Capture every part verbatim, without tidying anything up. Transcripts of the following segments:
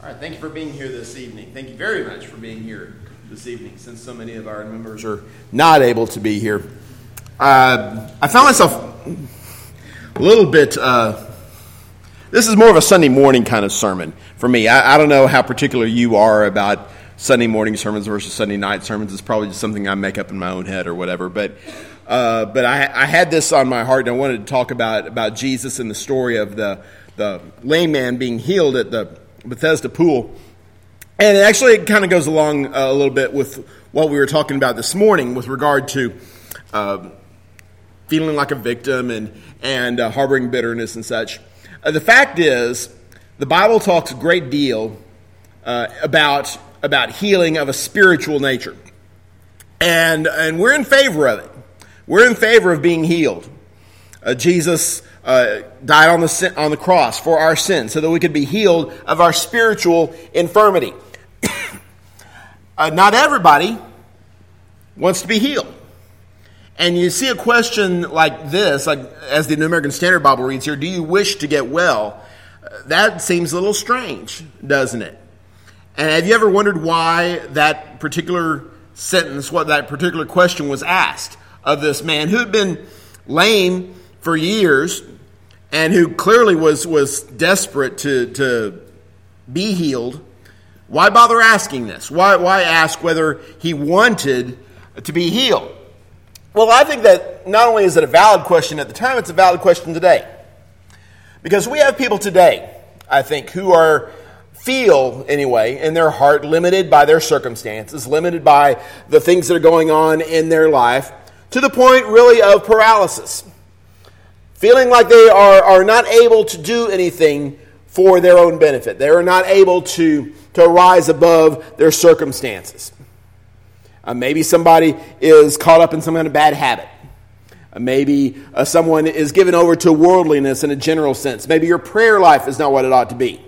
All right, thank you for being here this evening. Thank you very much for being here this evening, since so many of our members are not able to be here. Uh, I found myself a little bit, uh, this is more of a Sunday morning kind of sermon for me. I, I don't know how particular you are about Sunday morning sermons versus Sunday night sermons. It's probably just something I make up in my own head or whatever. But uh, but I, I had this on my heart, and I wanted to talk about, about Jesus and the story of the, the lame man being healed at the Bethesda pool. And it actually kind of goes along uh, a little bit with what we were talking about this morning with regard to uh, feeling like a victim and, and uh, harboring bitterness and such. Uh, the fact is, the Bible talks a great deal uh, about, about healing of a spiritual nature. And, and we're in favor of it. We're in favor of being healed. Uh, Jesus Uh, died on the on the cross for our sins so that we could be healed of our spiritual infirmity. uh, not everybody wants to be healed. And you see a question like this, like as the New American Standard Bible reads here, do you wish to get well? Uh, that seems a little strange, doesn't it? And have you ever wondered why that particular sentence, what that particular question was asked of this man who had been lame for years, and who clearly was, was desperate to, to be healed? Why bother asking this? Why, why ask whether he wanted to be healed? Well, I think that not only is it a valid question at the time, it's a valid question today. Because we have people today, I think, who are, feel anyway, in their heart, limited by their circumstances, limited by the things that are going on in their life, to the point really of paralysis. Feeling like they are, are not able to do anything for their own benefit. They are not able to, to rise above their circumstances. Uh, maybe somebody is caught up in some kind of bad habit. Uh, maybe uh, someone is given over to worldliness in a general sense. Maybe your prayer life is not what it ought to be.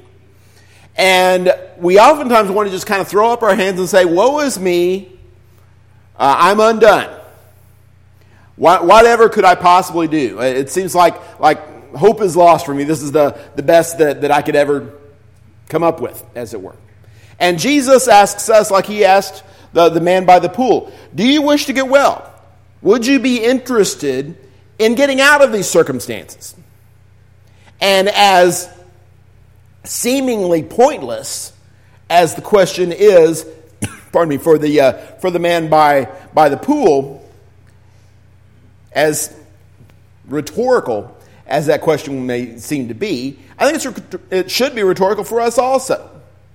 And we oftentimes want to just kind of throw up our hands and say, woe is me, uh, I'm undone. Whatever could I possibly do? It seems like like hope is lost for me. This is the, the best that, that I could ever come up with, as it were. And Jesus asks us, like he asked the, the man by the pool, do you wish to get well? Would you be interested in getting out of these circumstances? And as seemingly pointless as the question is, pardon me, for the uh, for the man by by the pool, as rhetorical as that question may seem to be, I think it's, it should be rhetorical for us also.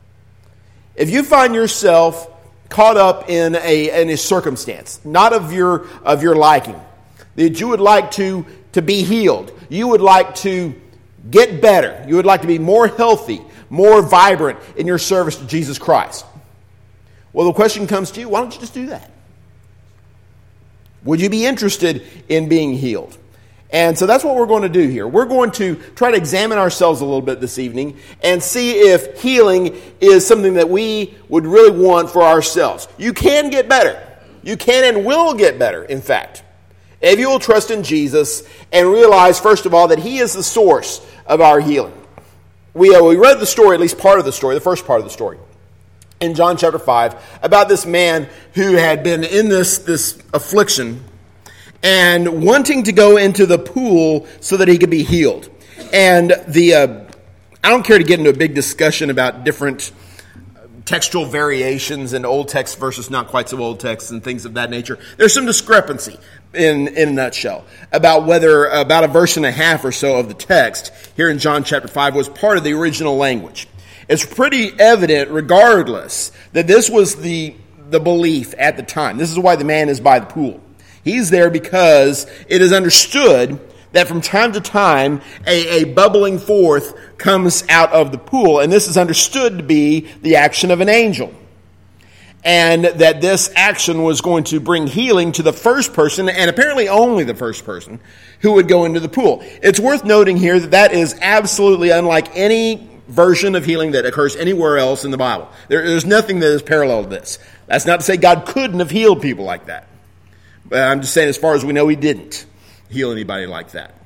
If you find yourself caught up in a, in a circumstance, not of your, of your liking, that you would like to, to be healed, you would like to get better, you would like to be more healthy, more vibrant in your service to Jesus Christ, well, the question comes to you, why don't you just do that? Would you be interested in being healed? And so that's what we're going to do here. We're going to try to examine ourselves a little bit this evening and see if healing is something that we would really want for ourselves. You can get better. You can and will get better, in fact, if you will trust in Jesus and realize, first of all, that he is the source of our healing. We, uh, we read the story, at least part of the story, the first part of the story, in John chapter five, about this man who had been in this, this affliction and wanting to go into the pool so that he could be healed. And the uh, I don't care to get into a big discussion about different textual variations in Old Text versus not quite so Old Text and things of that nature. There's some discrepancy in, in a nutshell about whether about a verse and a half or so of the text here in John chapter five was part of the original language. It's pretty evident, regardless, that this was the, the belief at the time. This is why the man is by the pool. He's there because it is understood that from time to time, a, a bubbling forth comes out of the pool. And this is understood to be the action of an angel. And that this action was going to bring healing to the first person, and apparently only the first person, who would go into the pool. It's worth noting here that that is absolutely unlike any version of healing that occurs anywhere else in the Bible. There, there's nothing that is parallel to this. That's not to say God couldn't have healed people like that. But I'm just saying, as far as we know, he didn't heal anybody like that.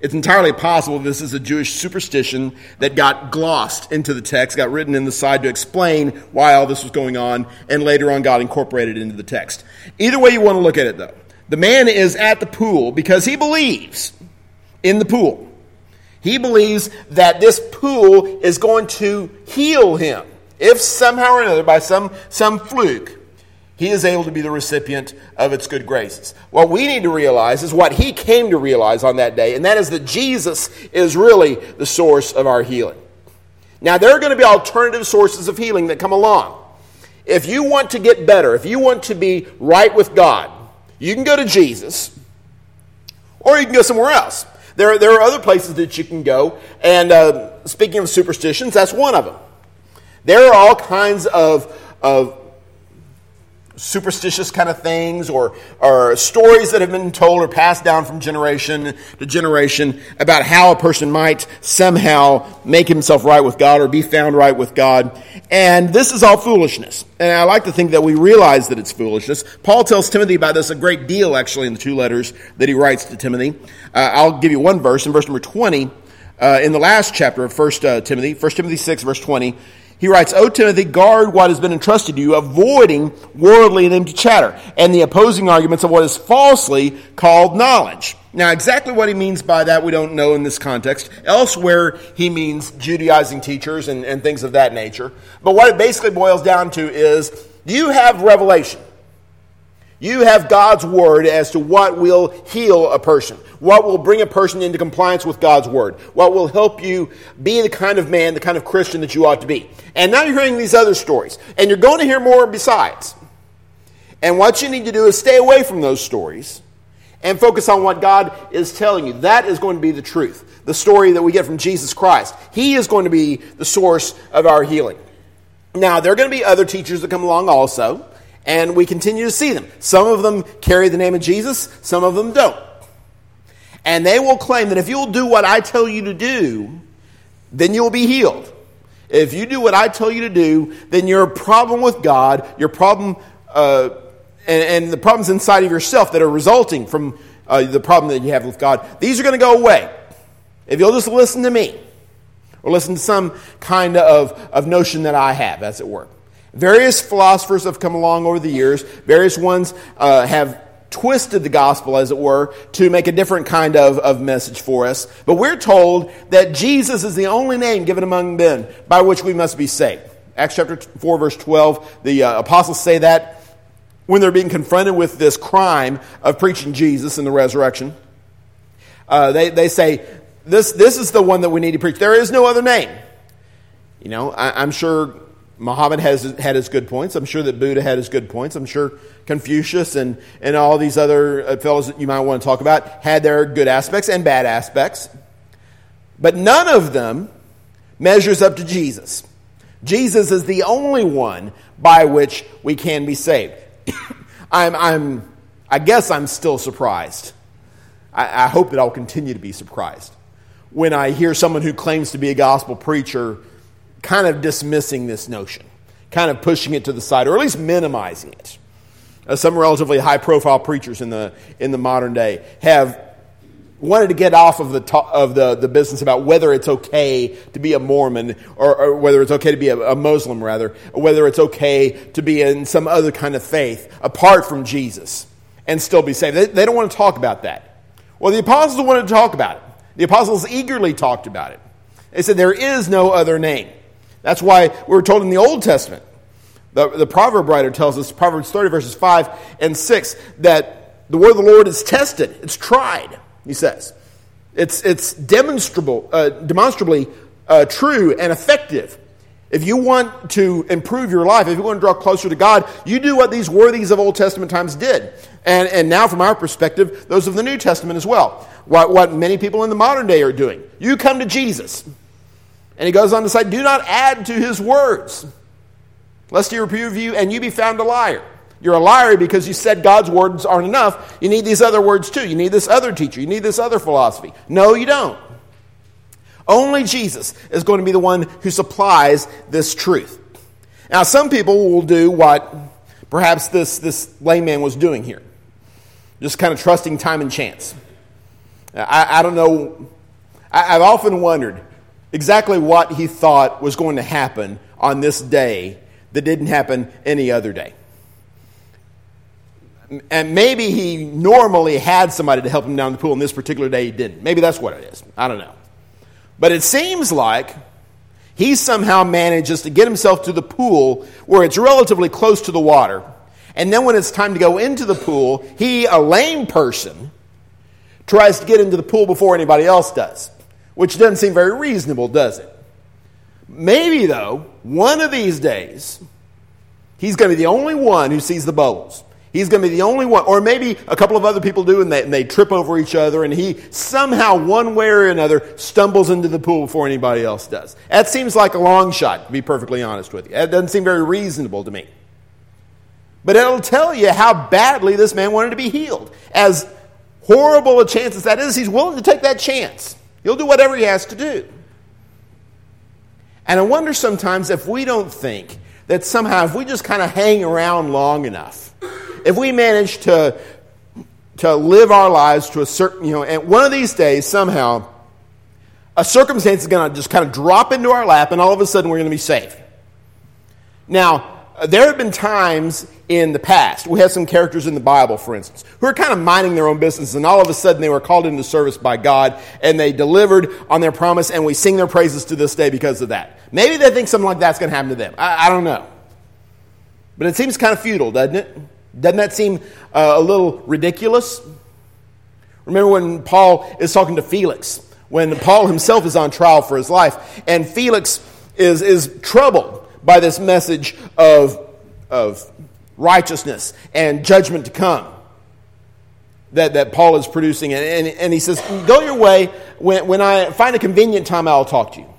It's entirely possible this is a Jewish superstition that got glossed into the text, got written in the side to explain why all this was going on, and later on got incorporated into the text. Either way you want to look at it, though, the man is at the pool because he believes in the pool. He believes that this pool is going to heal him. If somehow or another, by some, some fluke, he is able to be the recipient of its good graces. What we need to realize is what he came to realize on that day, and that is that Jesus is really the source of our healing. Now, there are going to be alternative sources of healing that come along. If you want to get better, if you want to be right with God, you can go to Jesus, or you can go somewhere else. There, there are other places that you can go, and uh, speaking of superstitions, that's one of them. There are all kinds of, of superstitious kind of things or, or stories that have been told or passed down from generation to generation about how a person might somehow make himself right with God or be found right with God. And this is all foolishness. And I like to think that we realize that it's foolishness. Paul tells Timothy about this a great deal, actually, in the two letters that he writes to Timothy. Uh, I'll give you one verse, in verse number twenty, uh, in the last chapter of First uh, Timothy, First Timothy six, verse twenty. He writes, O Timothy, guard what has been entrusted to you, avoiding worldly and empty chatter, and the opposing arguments of what is falsely called knowledge. Now, exactly what he means by that, we don't know in this context. Elsewhere, he means Judaizing teachers and, and things of that nature. But what it basically boils down to is, you have revelation. You have God's word as to what will heal a person, what will bring a person into compliance with God's word, what will help you be the kind of man, the kind of Christian that you ought to be. And now you're hearing these other stories, and you're going to hear more besides. And what you need to do is stay away from those stories and focus on what God is telling you. That is going to be the truth, the story that we get from Jesus Christ. He is going to be the source of our healing. Now, there are going to be other teachers that come along also, and we continue to see them. Some of them carry the name of Jesus, some of them don't. And they will claim that if you'll do what I tell you to do, then you'll be healed. If you do what I tell you to do, then your problem with God, your problem, uh, and, and the problems inside of yourself that are resulting from uh, the problem that you have with God, these are going to go away. If you'll just listen to me, or listen to some kind of, of notion that I have, as it were. Various philosophers have come along over the years. Various ones uh, have twisted the gospel, as it were, to make a different kind of, of message for us. But we're told that Jesus is the only name given among men by which we must be saved. Acts chapter four, verse twelve, the uh, apostles say that when they're being confronted with this crime of preaching Jesus and the resurrection. Uh, they, they say, this, this is the one that we need to preach. There is no other name. You know, I, I'm sure Muhammad has had his good points. I'm sure that Buddha had his good points. I'm sure Confucius and, and all these other fellows that you might want to talk about had their good aspects and bad aspects. But none of them measures up to Jesus. Jesus is the only one by which we can be saved. I'm, I'm, I guess I'm still surprised. I, I hope that I'll continue to be surprised when I hear someone who claims to be a gospel preacher kind of dismissing this notion, kind of pushing it to the side, or at least minimizing it. Uh, some relatively high-profile preachers in the in the modern day have wanted to get off of the to- of the, the business about whether it's okay to be a Mormon, or, or whether it's okay to be a, a Muslim, rather, or whether it's okay to be in some other kind of faith apart from Jesus and still be saved. They, they don't want to talk about that. Well, the apostles wanted to talk about it. The apostles eagerly talked about it. They said there is no other name. That's why we were told in the Old Testament, the, the proverb writer tells us, Proverbs thirty, verses five and six, that the word of the Lord is tested. It's tried, he says. It's it's demonstrable, uh, demonstrably uh, true and effective. If you want to improve your life, if you want to draw closer to God, you do what these worthies of Old Testament times did. And, and now from our perspective, those of the New Testament as well. What, what many people in the modern day are doing. You come to Jesus. And he goes on to say, do not add to his words, lest he reprove you and you be found a liar. You're a liar because you said God's words aren't enough. You need these other words too. You need this other teacher. You need this other philosophy. No, you don't. Only Jesus is going to be the one who supplies this truth. Now, some people will do what perhaps this, this layman was doing here. Just kind of trusting time and chance. I, I don't know I, I've often wondered exactly what he thought was going to happen on this day that didn't happen any other day. And maybe he normally had somebody to help him down the pool, and this particular day he didn't. Maybe that's what it is. I don't know. But it seems like he somehow manages to get himself to the pool where it's relatively close to the water. And then when it's time to go into the pool, he, a lame person, tries to get into the pool before anybody else does. Which doesn't seem very reasonable, does it? Maybe, though, one of these days, he's going to be the only one who sees the bubbles. He's going to be the only one, or maybe a couple of other people do, and they, and they trip over each other, and he somehow, one way or another, stumbles into the pool before anybody else does. That seems like a long shot, to be perfectly honest with you. That doesn't seem very reasonable to me. But it'll tell you how badly this man wanted to be healed. As horrible a chance as that is, he's willing to take that chance. He'll do whatever he has to do. And I wonder sometimes if we don't think that somehow, if we just kind of hang around long enough, if we manage to, to live our lives to a certain, you know, and one of these days, somehow, a circumstance is going to just kind of drop into our lap, and all of a sudden we're going to be saved. Now, there have been times in the past, we have some characters in the Bible, for instance, who are kind of minding their own business, and all of a sudden they were called into service by God, and they delivered on their promise, and we sing their praises to this day because of that. Maybe they think something like that's going to happen to them. I, I don't know. But it seems kind of futile, doesn't it? Doesn't that seem uh, a little ridiculous? Remember when Paul is talking to Felix, when Paul himself is on trial for his life, and Felix is, is troubled by this message of, of righteousness and judgment to come that, that Paul is producing. And, and, and he says, go your way. When, when I find a convenient time, I'll talk to you.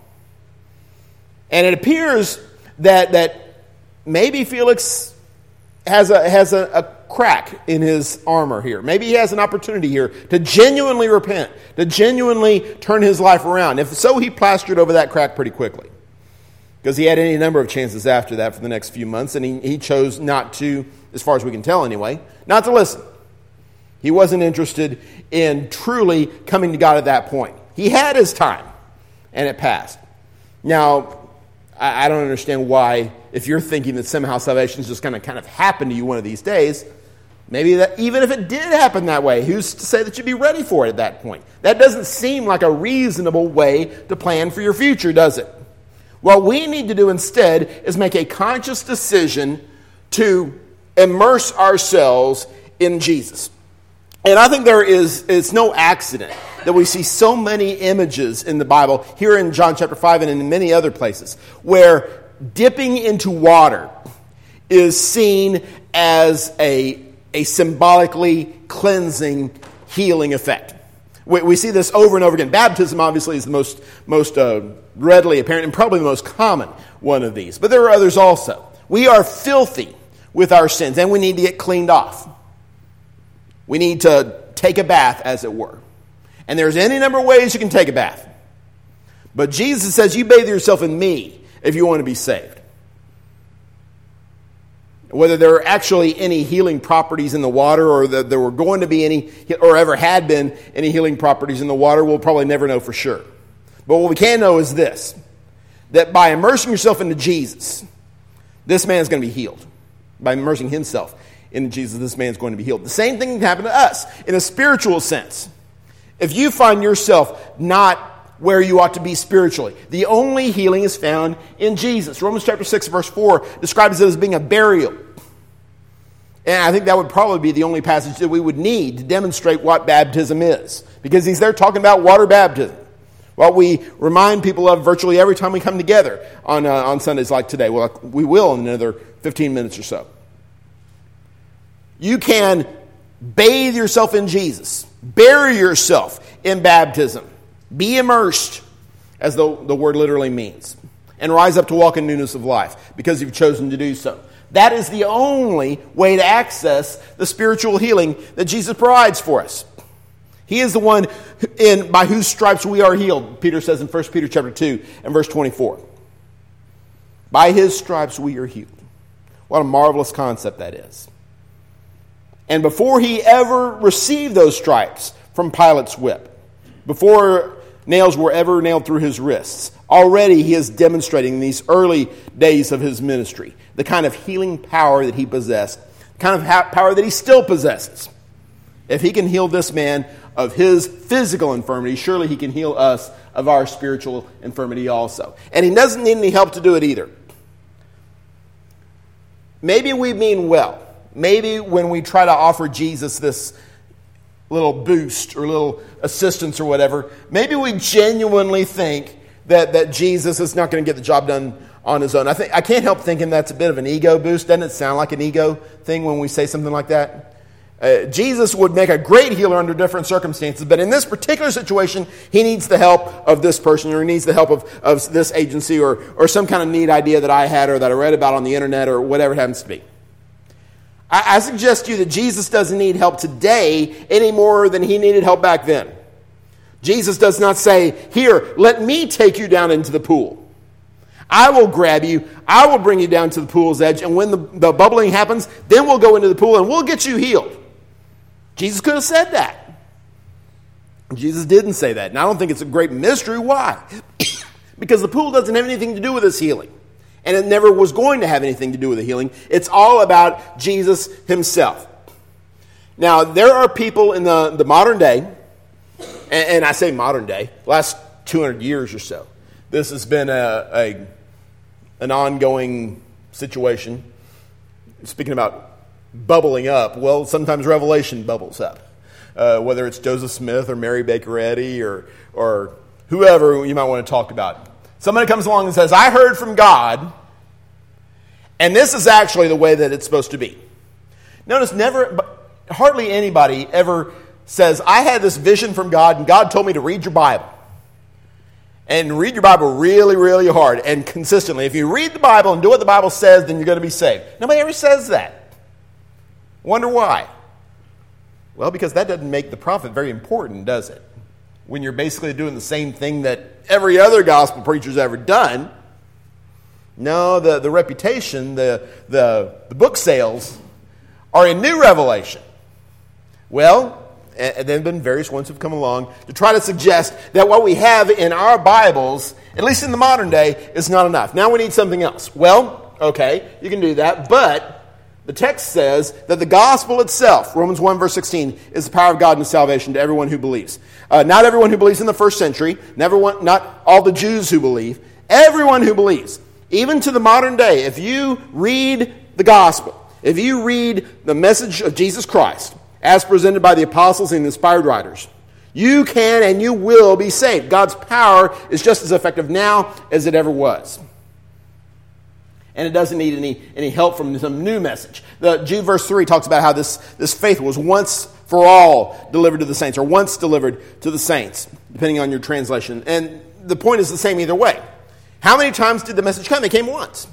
And it appears that, that maybe Felix has a has a, a crack in his armor here. Maybe he has an opportunity here to genuinely repent, to genuinely turn his life around. If so, he plastered over that crack pretty quickly. Because he had any number of chances after that for the next few months, and he, he chose not to, as far as we can tell anyway, not to listen. He wasn't interested in truly coming to God at that point. He had his time, and it passed. Now, I, I don't understand why, if you're thinking that somehow salvation is just going to kind of happen to you one of these days, maybe that even if it did happen that way, who's to say that you'd be ready for it at that point? That doesn't seem like a reasonable way to plan for your future, does it? What we need to do instead is make a conscious decision to immerse ourselves in Jesus. And I think there is, it's no accident that we see so many images in the Bible, here in John chapter five and in many other places, where dipping into water is seen as a, a symbolically cleansing, healing effect. We, we see this over and over again. Baptism, obviously, is the most, most uh, readily apparent and probably the most common one of these. But there are others also. We are filthy with our sins, and we need to get cleaned off. We need to take a bath, as it were. And there's any number of ways you can take a bath. But Jesus says, you bathe yourself in me if you want to be saved. Whether there are actually any healing properties in the water, or that there were going to be any, or ever had been any healing properties in the water, we'll probably never know for sure. But what we can know is this, that by immersing yourself into Jesus, this man is going to be healed. By immersing himself into Jesus, this man is going to be healed. The same thing can happen to us in a spiritual sense. If you find yourself not where you ought to be spiritually, the only healing is found in Jesus. Romans chapter six, verse four describes it as being a burial. And I think that would probably be the only passage that we would need to demonstrate what baptism is. Because he's there talking about water baptism. What we remind people of virtually every time we come together on, uh, on Sundays like today. Well, we will in another fifteen minutes or so. You can bathe yourself in Jesus. Bury yourself in baptism. Be immersed, as the, the word literally means. And rise up to walk in newness of life, because you've chosen to do so. That is the only way to access the spiritual healing that Jesus provides for us. He is the one in by whose stripes we are healed, Peter says in First Peter chapter two and verse twenty-four. By his stripes we are healed. What a marvelous concept that is. And before he ever received those stripes from Pilate's whip, before nails were ever nailed through his wrists. Already he is demonstrating in these early days of his ministry the kind of healing power that he possessed, the kind of ha- power that he still possesses. If he can heal this man of his physical infirmity, surely he can heal us of our spiritual infirmity also. And he doesn't need any help to do it either. Maybe we mean well. Maybe when we try to offer Jesus this little boost or little assistance or whatever, maybe we genuinely think that, that Jesus is not going to get the job done on his own. I think I can't help thinking that's a bit of an ego boost. Doesn't it sound like an ego thing when we say something like that? Uh, Jesus would make a great healer under different circumstances, but in this particular situation, he needs the help of this person, or he needs the help of, of this agency, or, or some kind of neat idea that I had or that I read about on the internet, or whatever it happens to be. I, I suggest to you that Jesus doesn't need help today any more than he needed help back then. Jesus does not say, here, let me take you down into the pool. I will grab you, I will bring you down to the pool's edge, and when the, the bubbling happens, then we'll go into the pool and we'll get you healed. Jesus could have said that. Jesus didn't say that. And I don't think it's a great mystery. Why? Because the pool doesn't have anything to do with his healing. And it never was going to have anything to do with the healing. It's all about Jesus himself. Now, there are people in the, the modern day, and, and I say modern day, last two hundred years or so, this has been a, a an ongoing situation. Speaking about bubbling up, well, sometimes revelation bubbles up. Uh, whether it's Joseph Smith or Mary Baker Eddy or or whoever you might want to talk about. Somebody comes along and says, I heard from God, and this is actually the way that it's supposed to be. Notice never, hardly anybody ever says, I had this vision from God, and God told me to read your Bible. And read your Bible really, really hard and consistently. If you read the Bible and do what the Bible says, then you're going to be saved. Nobody ever says that. Wonder why? Well, because that doesn't make the prophet very important, does it? When you're basically doing the same thing that every other gospel preacher's ever done. No, the, the reputation, the, the, the book sales are in new revelation. Well, and there have been various ones who've come along to try to suggest that what we have in our Bibles, at least in the modern day, is not enough. Now we need something else. Well, okay, you can do that, but the text says that the gospel itself, Romans one verse sixteen, is the power of God and salvation to everyone who believes. Uh, not everyone who believes in the first century, never one, not all the Jews who believe, everyone who believes, even to the modern day. If you read the gospel, if you read the message of Jesus Christ, as presented by the apostles and inspired writers, you can and you will be saved. God's power is just as effective now as it ever was. And it doesn't need any, any help from some new message. The Jude verse three talks about how this, this faith was once for all delivered to the saints, or once delivered to the saints, depending on your translation. And the point is the same either way. How many times did the message come? It came once.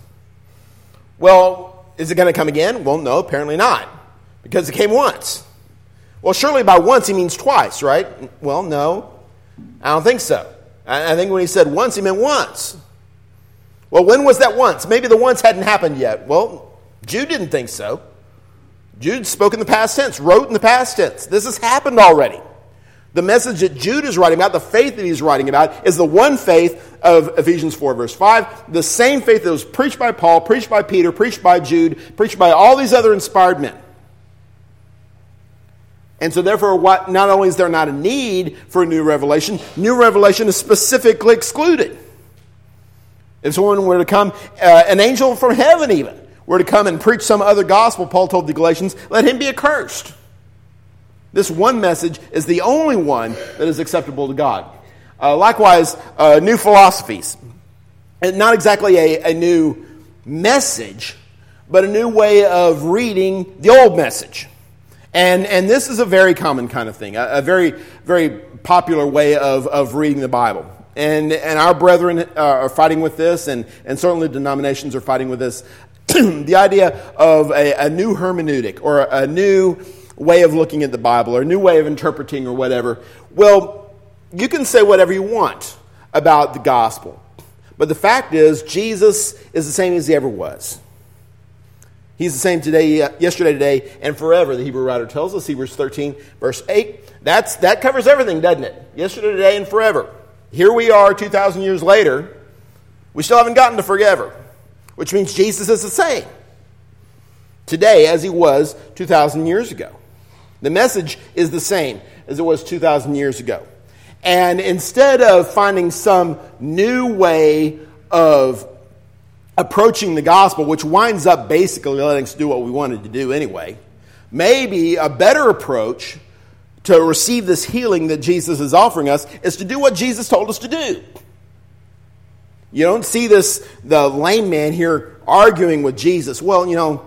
Well, is it going to come again? Well, no, apparently not, because it came once. Well, surely by once he means twice, right? Well, no, I don't think so. I think when he said once, he meant once. Well, when was that once? Maybe the once hadn't happened yet. Well, Jude didn't think so. Jude spoke in the past tense, wrote in the past tense. This has happened already. The message that Jude is writing about, the faith that he's writing about, is the one faith of Ephesians four verse five, the same faith that was preached by Paul, preached by Peter, preached by Jude, preached by all these other inspired men. And so therefore, what, not only is there not a need for a new revelation, new revelation is specifically excluded. If someone were to come, uh, an angel from heaven even, were to come and preach some other gospel, Paul told the Galatians, let him be accursed. This one message is the only one that is acceptable to God. Uh, likewise, uh, new philosophies. And not exactly a, a new message, but a new way of reading the old message. And and this is a very common kind of thing, a, a very, very popular way of, of reading the Bible. And and our brethren uh, are fighting with this, and, and certainly denominations are fighting with this. The idea of a, a new hermeneutic, or a new way of looking at the Bible, or a new way of interpreting, or whatever. Well, you can say whatever you want about the gospel. But the fact is, Jesus is the same as he ever was. He's the same today, yesterday, today, and forever, the Hebrew writer tells us, Hebrews thirteen, verse eight. That's, that covers everything, doesn't it? Yesterday, today, and forever. here we are two thousand years later, we still haven't gotten to forever, which means Jesus is the same today as he was two thousand years ago. The message is the same as it was two thousand years ago. And instead of finding some new way of approaching the gospel, which winds up basically letting us do what we wanted to do anyway, maybe a better approach to receive this healing that Jesus is offering us is to do what Jesus told us to do. You don't see this, the lame man here arguing with Jesus. Well, you know,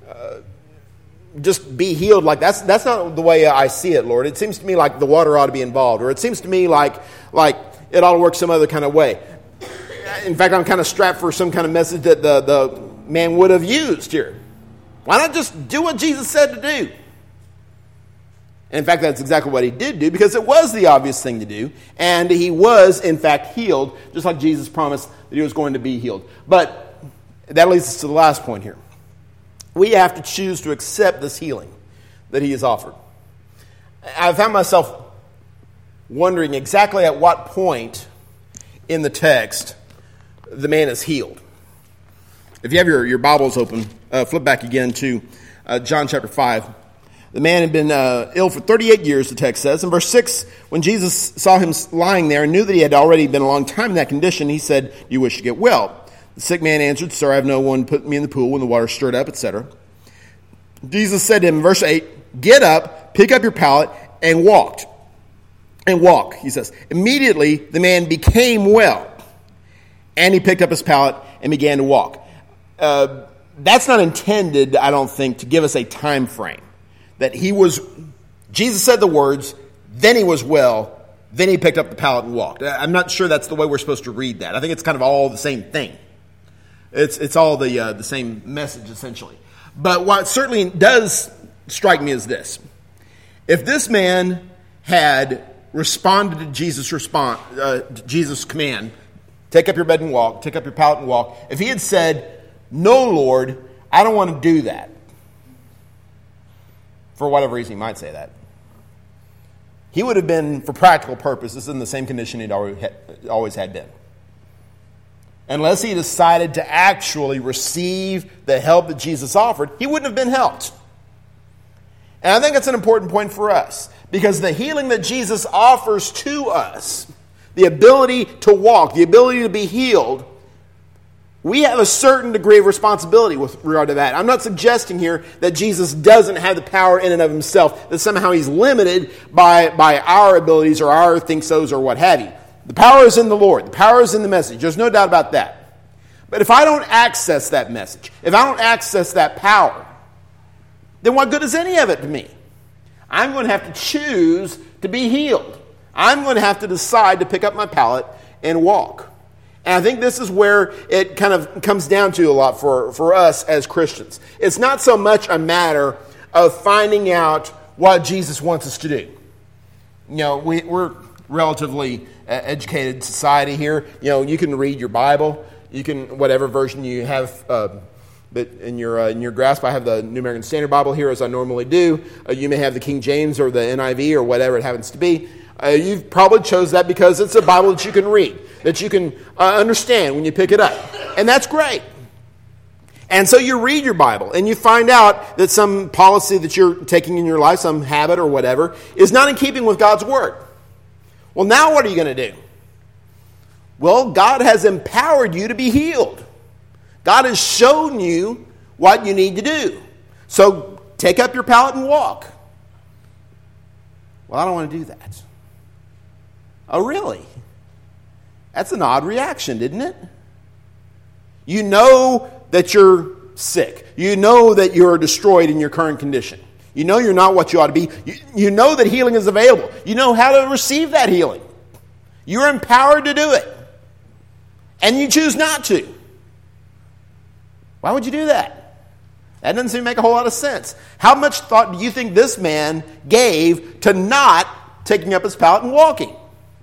just be healed. Like that's that's not the way I see it, Lord. It seems to me like the water ought to be involved, or it seems to me like like it ought to work some other kind of way. In fact, I'm kind of strapped for some kind of message that the, the man would have used here. Why not just do what Jesus said to do? And in fact, that's exactly what he did do, because it was the obvious thing to do, and he was, in fact, healed, just like Jesus promised that he was going to be healed. But that leads us to the last point here. We have to choose to accept this healing that he has offered. I found myself wondering exactly at what point in the text the man is healed. If you have your, your Bibles open, uh, flip back again to uh, John chapter five. The man had been uh, ill for thirty-eight years, the text says. In verse six, when Jesus saw him lying there and knew that he had already been a long time in that condition, he said, "Do you wish to get well?" The sick man answered, "Sir, I have no one put me in the pool when the water stirred up," et cetera. Jesus said to him in verse eight, "Get up, pick up your pallet, and walked." And walk, he says. Immediately the man became well, and he picked up his pallet and began to walk. Uh, that's not intended, I don't think, to give us a time frame. That he was, Jesus said the words, then he was well, then he picked up the pallet and walked. I'm not sure that's the way we're supposed to read that. I think it's kind of all the same thing. It's it's all the uh, the same message, essentially. But what certainly does strike me is this. If this man had responded to Jesus' response, uh, Jesus' command, take up your bed and walk, take up your pallet and walk. If he had said, "No, Lord, I don't want to do that," for whatever reason he might say that, he would have been, for practical purposes, in the same condition he'd always had been. Unless he decided to actually receive the help that Jesus offered, he wouldn't have been helped. And I think that's an important point for us, because the healing that Jesus offers to us, the ability to walk, the ability to be healed, we have a certain degree of responsibility with regard to that. I'm not suggesting here that Jesus doesn't have the power in and of himself, that somehow he's limited by, by our abilities or our think-sos or what have you. The power is in the Lord. The power is in the message. There's no doubt about that. But if I don't access that message, if I don't access that power, then what good is any of it to me? I'm going to have to choose to be healed. I'm going to have to decide to pick up my pallet and walk. And I think this is where it kind of comes down to a lot for, for us as Christians. It's not so much a matter of finding out what Jesus wants us to do. You know, we, we're relatively educated society here. You know, you can read your Bible. You can, whatever version you have uh, but in your uh, in your grasp. I have the New American Standard Bible here, as I normally do. Uh, you may have the King James or the N I V or whatever it happens to be. Uh, you probably chose that because it's a Bible that you can read, that you can uh, understand when you pick it up. And that's great. And so you read your Bible and you find out that some policy that you're taking in your life, some habit or whatever, is not in keeping with God's Word. Well, now what are you going to do? Well, God has empowered you to be healed. God has shown you what you need to do. So take up your pallet and walk. Well, I don't want to do that. Oh, really? That's an odd reaction, isn't it? You know that you're sick. You know that you're destroyed in your current condition. You know you're not what you ought to be. You, you know that healing is available. You know how to receive that healing. You're empowered to do it. And you choose not to. Why would you do that? That doesn't seem to make a whole lot of sense. How much thought do you think this man gave to not taking up his pallet and walking?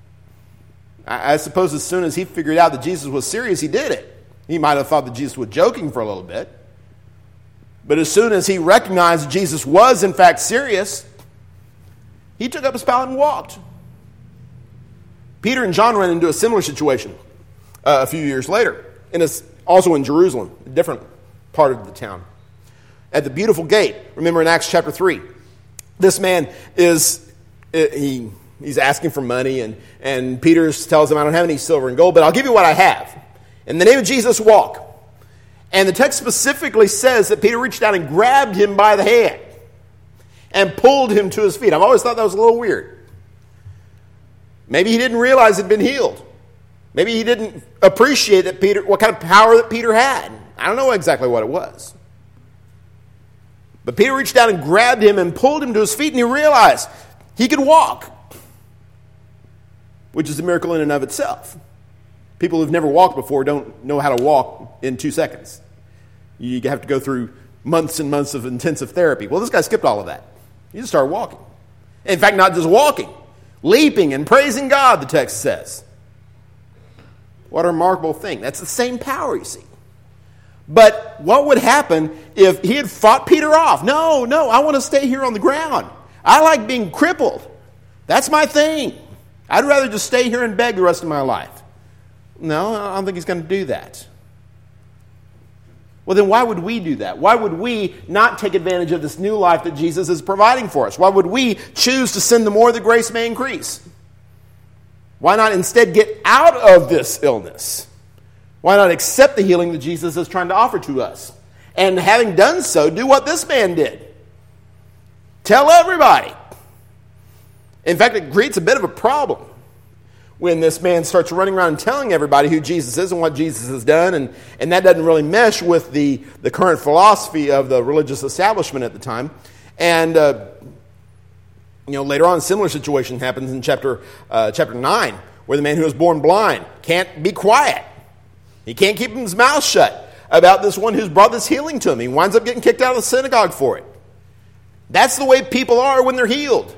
I, I suppose as soon as he figured out that Jesus was serious, he did it. He might have thought that Jesus was joking for a little bit. But as soon as he recognized that Jesus was in fact serious, he took up his pallet and walked. Peter and John ran into a similar situation uh, a few years later, and it's also in Jerusalem, a different part of the town. At the beautiful gate, remember in Acts chapter three, this man is, he he's asking for money, and, and Peter tells him, I don't have any silver and gold, but I'll give you what I have. In the name of Jesus, walk. And the text specifically says that Peter reached out and grabbed him by the hand and pulled him to his feet. I've always thought that was a little weird. Maybe he didn't realize he'd been healed. Maybe he didn't appreciate that Peter, what kind of power that Peter had. I don't know exactly what it was. But Peter reached out and grabbed him and pulled him to his feet, and he realized he could walk, which is a miracle in and of itself. People who've never walked before don't know how to walk in two seconds. You have to go through months and months of intensive therapy. Well, this guy skipped all of that. He just started walking. In fact, not just walking, leaping and praising God, the text says. What a remarkable thing. That's the same power, you see. But what would happen if he had fought Peter off? No, no, I want to stay here on the ground. I like being crippled. That's my thing. I'd rather just stay here and beg the rest of my life. No, I don't think he's going to do that. Well, then why would we do that? Why would we not take advantage of this new life that Jesus is providing for us? Why would we choose to sin the more the grace may increase? Why not instead get out of this illness? Why not accept the healing that Jesus is trying to offer to us? And having done so, do what this man did. Tell everybody. In fact, it creates a bit of a problem when this man starts running around and telling everybody who Jesus is and what Jesus has done, and, and that doesn't really mesh with the, the current philosophy of the religious establishment at the time. And uh, you know, later on, a similar situation happens in chapter uh, chapter nine, where the man who was born blind can't be quiet. He can't keep his mouth shut about this one who's brought this healing to him. He winds up getting kicked out of the synagogue for it. That's the way people are when they're healed.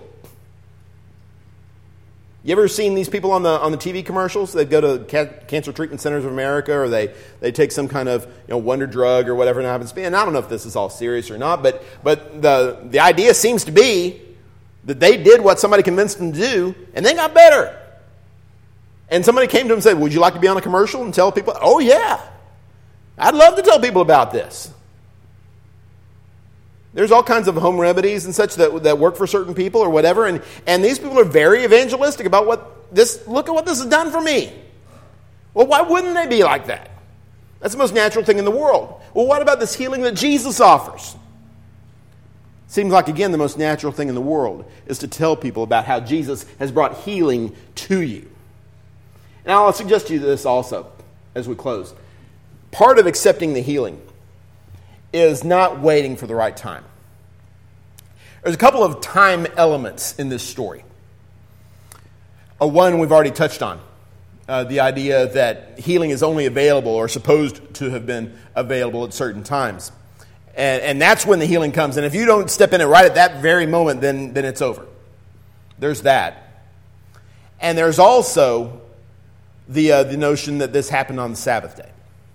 You ever seen these people on the on the T V commercials? They go to ca- Cancer Treatment Centers of America, or they, they take some kind of you know wonder drug or whatever it happens to be. And I don't know if this is all serious or not, but but the the idea seems to be that they did what somebody convinced them to do, and they got better. And somebody came to them and said, would you like to be on a commercial and tell people? Oh, yeah. I'd love to tell people about this. There's all kinds of home remedies and such that, that work for certain people or whatever, and, and these people are very evangelistic about what this, look at what this has done for me. Well, why wouldn't they be like that? That's the most natural thing in the world. Well, what about this healing that Jesus offers? Seems like, again, the most natural thing in the world is to tell people about how Jesus has brought healing to you. And I'll suggest to you this also as we close. Part of accepting the healing is not waiting for the right time. There's a couple of time elements in this story. A one we've already touched on. Uh, the idea that healing is only available or supposed to have been available at certain times. And, and that's when the healing comes. And if you don't step in it right at that very moment, then, then it's over. There's that. And there's also the uh, the notion that this happened on the Sabbath day.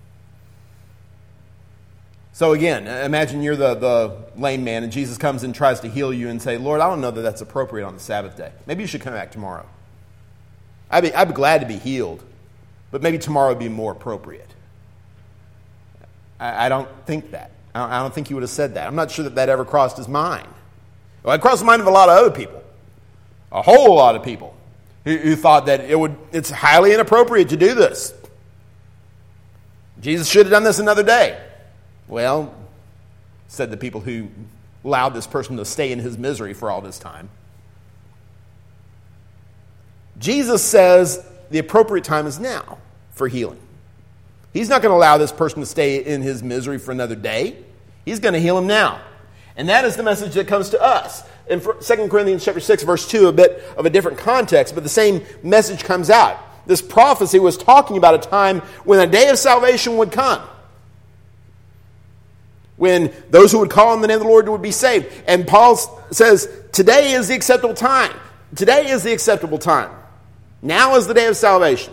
So again, imagine you're the, the lame man and Jesus comes and tries to heal you and say, Lord, I don't know that that's appropriate on the Sabbath day. Maybe you should come back tomorrow. I'd be, I'd be glad to be healed, but maybe tomorrow would be more appropriate. I, I don't think that. I don't think he would have said that. I'm not sure that that ever crossed his mind. Well, it crossed the mind of a lot of other people. A whole lot of people who, who thought that it would it's highly inappropriate to do this. Jesus should have done this another day. Well, said the people who allowed this person to stay in his misery for all this time. Jesus says the appropriate time is now for healing. He's not going to allow this person to stay in his misery for another day. He's going to heal him now. And that is the message that comes to us. In Second Corinthians chapter six, verse two, a bit of a different context, but the same message comes out. This prophecy was talking about a time when a day of salvation would come. When those who would call on the name of the Lord would be saved. And Paul says, today is the acceptable time. Today is the acceptable time. Now is the day of salvation.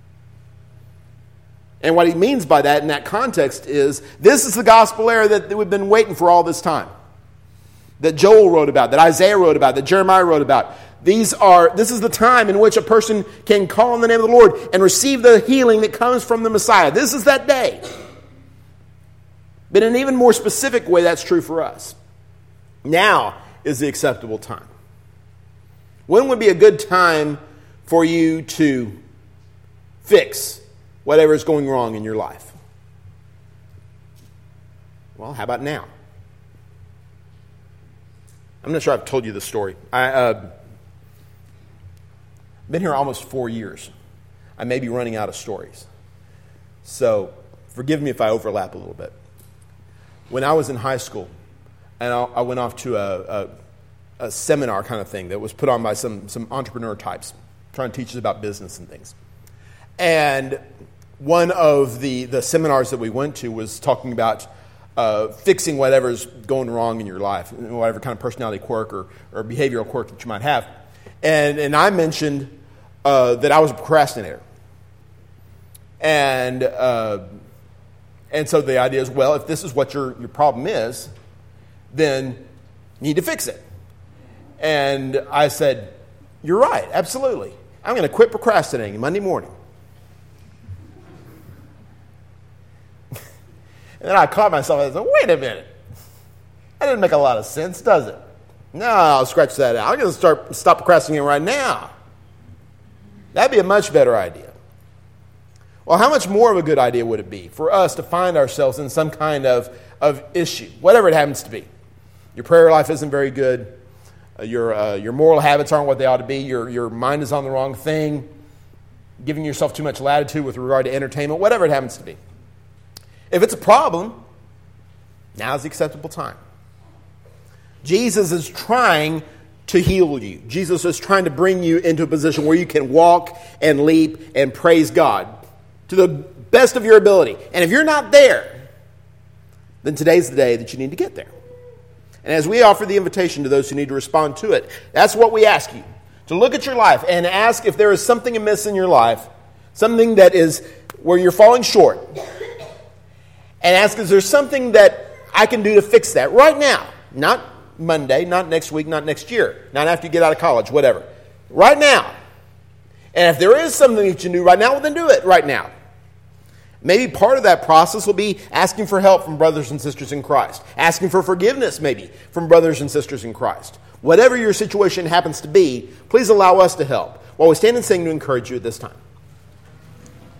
And what he means by that in that context is, this is the gospel era that we've been waiting for all this time. That Joel wrote about, that Isaiah wrote about, that Jeremiah wrote about. these are, this is the time in which a person can call on the name of the Lord and receive the healing that comes from the Messiah. This is that day. But in an even more specific way, that's true for us. Now is the acceptable time. When would be a good time for you to fix whatever is going wrong in your life? Well, how about now? I'm not sure I've told you the story. I've uh, been here almost four years. I may be running out of stories. So forgive me if I overlap a little bit. When I was in high school, and I, I went off to a, a, a seminar kind of thing that was put on by some, some entrepreneur types, trying to teach us about business and things. And one of the, the seminars that we went to was talking about uh, fixing whatever's going wrong in your life, whatever kind of personality quirk or, or behavioral quirk that you might have. And, and I mentioned uh, that I was a procrastinator. And uh, and so the idea is, well, if this is what your, your problem is, then you need to fix it. And I said, you're right, absolutely. I'm going to quit procrastinating Monday morning. And then I caught myself and I said, wait a minute. That doesn't make a lot of sense, does it? No, I'll scratch that out. I'm going to start stop procrastinating right now. That'd be a much better idea. Well, how much more of a good idea would it be for us to find ourselves in some kind of, of issue, whatever it happens to be? Your prayer life isn't very good. Uh, your uh, your moral habits aren't what they ought to be. Your, your mind is on the wrong thing. Giving yourself too much latitude with regard to entertainment, whatever it happens to be. If it's a problem, now's the acceptable time. Jesus is trying to heal you. Jesus is trying to bring you into a position where you can walk and leap and praise God to the best of your ability. And if you're not there, then today's the day that you need to get there. And as we offer the invitation to those who need to respond to it, that's what we ask you. To look at your life and ask if there is something amiss in your life, something that is where you're falling short. And ask, is there something that I can do to fix that right now? Not Monday, not next week, not next year, not after you get out of college, whatever. Right now. And if there is something that you can do right now, well, then do it right now. Maybe part of that process will be asking for help from brothers and sisters in Christ. Asking for forgiveness, maybe, from brothers and sisters in Christ. Whatever your situation happens to be, please allow us to help while we stand and sing to encourage you at this time.